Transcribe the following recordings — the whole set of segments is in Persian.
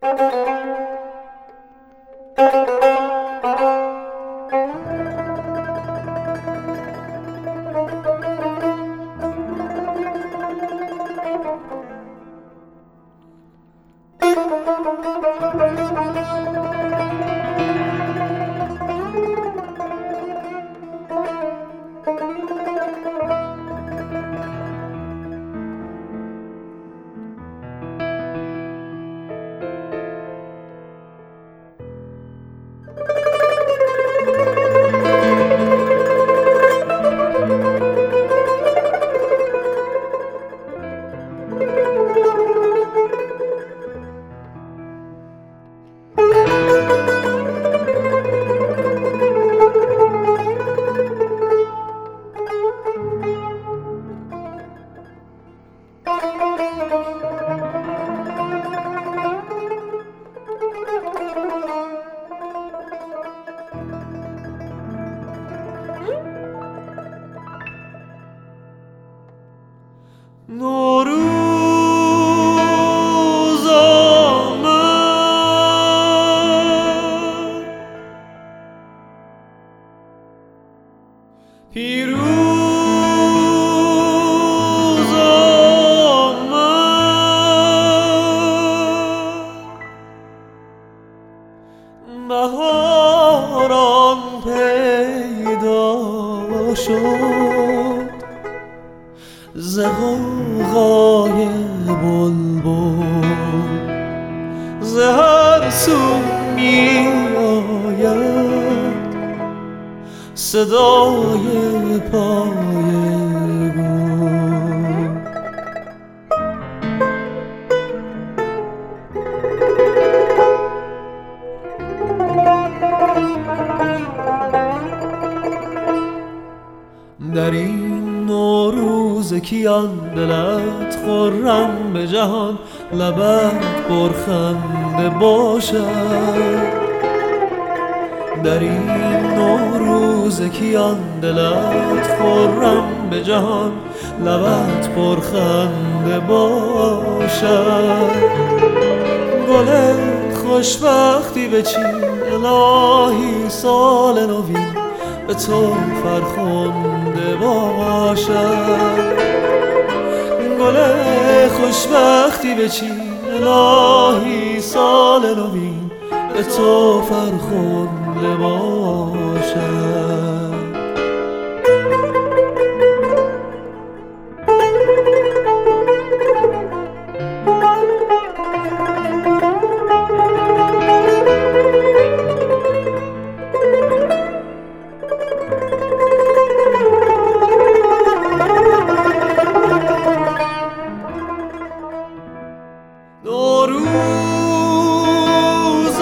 نوروز آمد، پیروز آمد، بهاران پیدا شد، ز غوغای بلبل ز هر سو می آید صدای پای گل. در این نوروز کیان دلت خرم به جهان، لبت پرخنده باشد. در این نوروز کیان دلت خرم به جهان، لبت پرخنده باشد. گل خوشبختی بچین الهی سال نوین به تو فرخنده باشد. گل خوشبختی بچین الهی سال نوین به تو فرخنده باشد. نوروز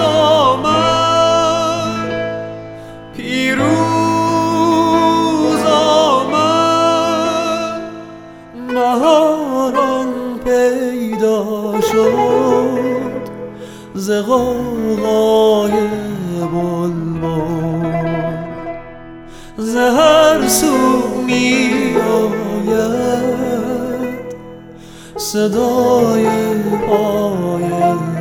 آمد، پیروز آمد، بهاران پیدا شد، ز غوغای بلبل ز هر سو می آید صدای پای